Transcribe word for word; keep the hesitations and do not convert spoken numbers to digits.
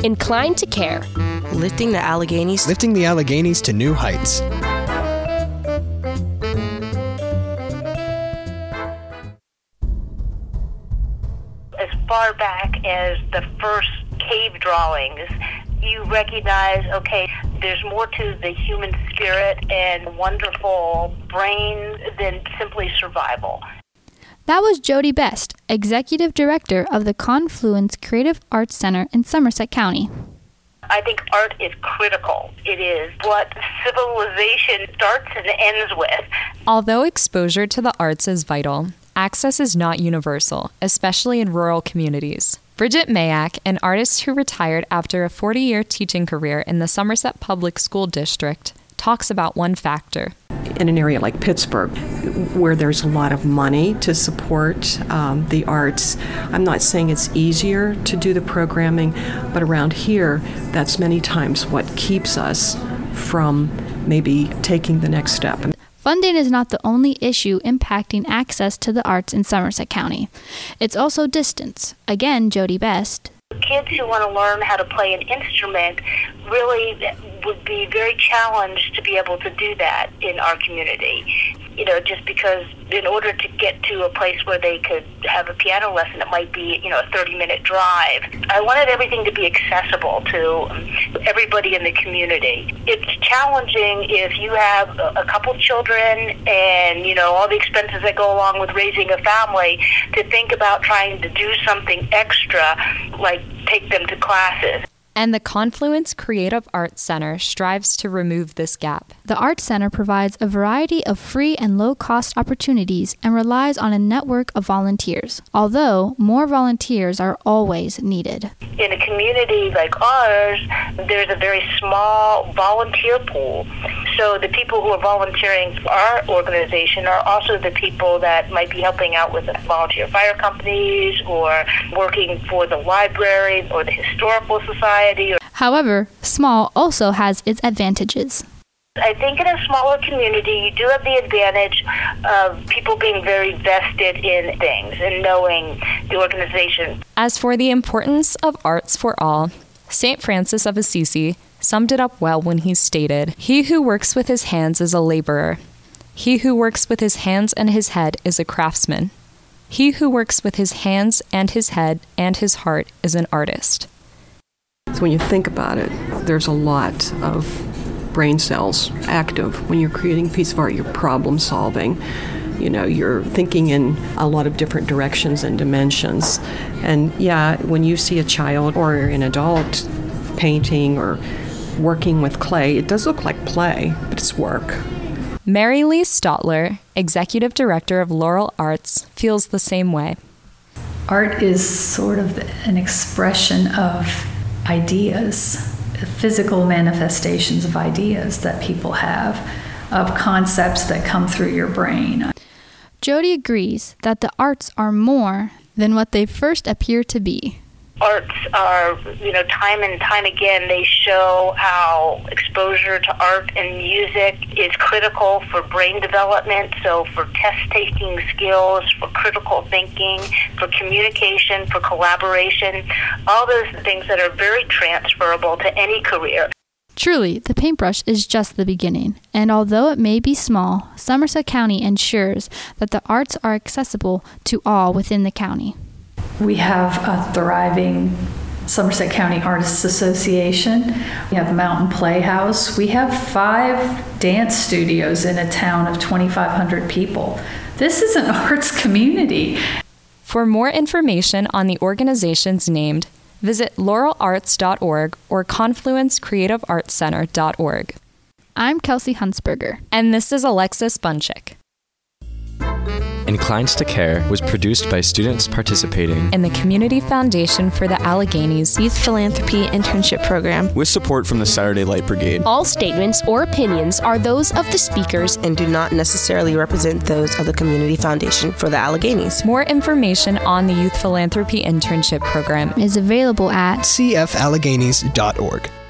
Inclined to Care. Lifting the Alleghenies. Lifting the Alleghenies to new heights. As far back as the first cave drawings, you recognize, okay, there's more to the human spirit and wonderful brain than simply survival. That was Jody Best, Executive Director of the Confluence Creative Arts Center in Somerset County. I think art is critical. It is what civilization starts and ends with. Although exposure to the arts is vital, access is not universal, especially in rural communities. Bridget Mayak, an artist who retired after a forty-year teaching career in the Somerset Public School District, talks about one factor. In an area like Pittsburgh, where there's a lot of money to support um, the arts, I'm not saying it's easier to do the programming, but around here, that's many times what keeps us from maybe taking the next step. Funding is not the only issue impacting access to the arts in Somerset County. It's also distance. Again, Jody Best. Kids who want to learn how to play an instrument really would be very challenged to be able to do that in our community. You know, just because in order to get to a place where they could have a piano lesson, it might be, you know, a thirty-minute drive. I wanted everything to be accessible to everybody in the community. It's challenging if you have a couple children and, you know, all the expenses that go along with raising a family, to think about trying to do something extra, like take them to classes. And the Confluence Creative Arts Center strives to remove this gap. The Arts Center provides a variety of free and low-cost opportunities and relies on a network of volunteers, although more volunteers are always needed. In a community like ours, there's a very small volunteer pool. So the people who are volunteering for our organization are also the people that might be helping out with the volunteer fire companies or working for the library or the historical society. However, small also has its advantages. I think in a smaller community, you do have the advantage of people being very vested in things and knowing the organization. As for the importance of arts for all, Saint Francis of Assisi summed it up well when he stated, "He who works with his hands is a laborer. He who works with his hands and his head is a craftsman. He who works with his hands and his head and his heart is an artist." So when you think about it, there's a lot of brain cells active when you're creating a piece of art. You're problem solving. You know, you're thinking in a lot of different directions and dimensions. And yeah, when you see a child or an adult painting or working with clay, it does look like play, but it's work. Mary Lee Stotler, Executive Director of Laurel Arts, feels the same way. Art is sort of an expression of ideas, physical manifestations of ideas that people have, of concepts that come through your brain. Jody agrees that the arts are more than what they first appear to be. Arts are, you know, time and time again, they show how exposure to art and music is critical for brain development, so for test-taking skills, for critical thinking, for communication, for collaboration, all those things that are very transferable to any career. Truly, the paintbrush is just the beginning, and although it may be small, Somerset County ensures that the arts are accessible to all within the county. We have a thriving Somerset County Artists Association. We have Mountain Playhouse. We have five dance studios in a town of twenty-five hundred people. This is an arts community. For more information on the organizations named, visit laurel arts dot org or confluence creative arts center dot org. I'm Kelsey Hunsberger. And this is Alexis Bunchick. Inclined to Care was produced by students participating in the Community Foundation for the Alleghenies Youth Philanthropy Internship Program with support from the Saturday Light Brigade. All statements or opinions are those of the speakers and do not necessarily represent those of the Community Foundation for the Alleghenies. More information on the Youth Philanthropy Internship Program is available at c f alleghenies dot org.